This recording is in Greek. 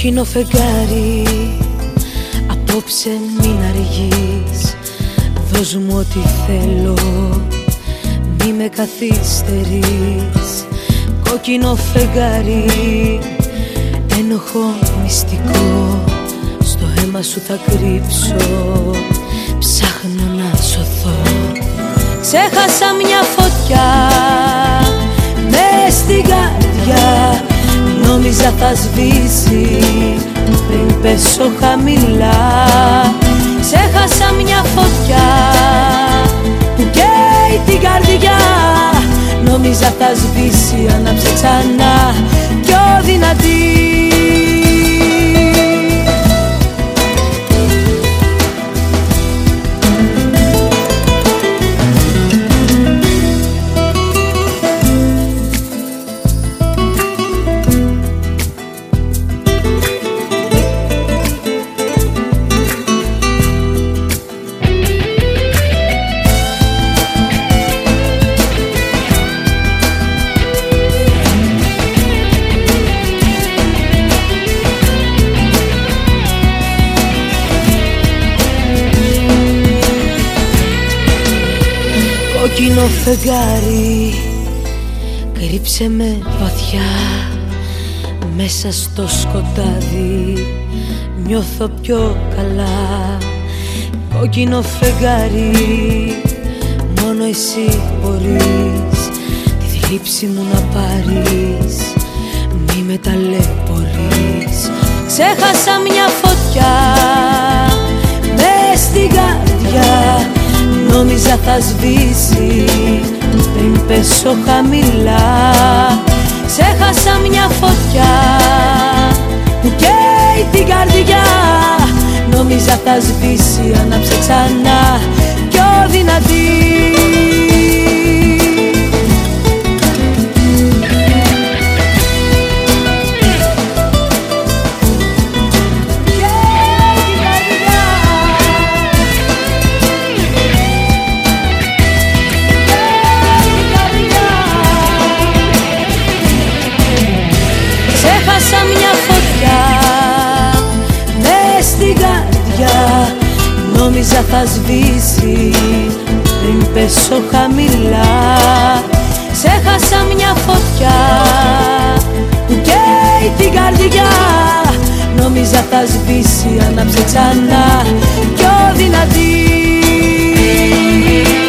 Κόκκινο φεγγάρι, απόψε μην αργείς. Δώσ' μου ό,τι θέλω, μη με καθυστερείς. Κόκκινο φεγγάρι, ένοχο μυστικό, στο αίμα σου θα κρύψω, ψάχνω να σωθώ. Ξέχασα μια φωτιά μες στην καρδιά, νόμιζα θα σβήσει πριν πέσω χαμηλά. Ξέχασα μια φωτιά που καίει την καρδιά, νόμιζα θα σβήσει, άναψε ξανά πιο δυνατή. Κόκκινο φεγγάρι, κρύψε με βαθιά, μέσα στο σκοτάδι νιώθω πιο καλά. Κόκκινο φεγγάρι, μόνο εσύ μπορείς τη θλίψη μου να πάρεις, μη με ταλαιπωρείς. Ξέχασα μια φωτιά μες στην καρδιά, νόμιζα θα σβήσει πριν πέσω χαμηλά. Ξέχασα μια φωτιά που καίει την καρδιά, νόμιζα θα σβήσει, άναψε ξανά πιο δυνατή. Ξέχασα μια φωτιά μες στην καρδιά, νόμιζα θα σβήσει πριν πέσω χαμηλά. Ξέχασα μια φωτιά που καίει την καρδιά, νόμιζα θα σβήσει, άναψε ξανά πιο δυνατή.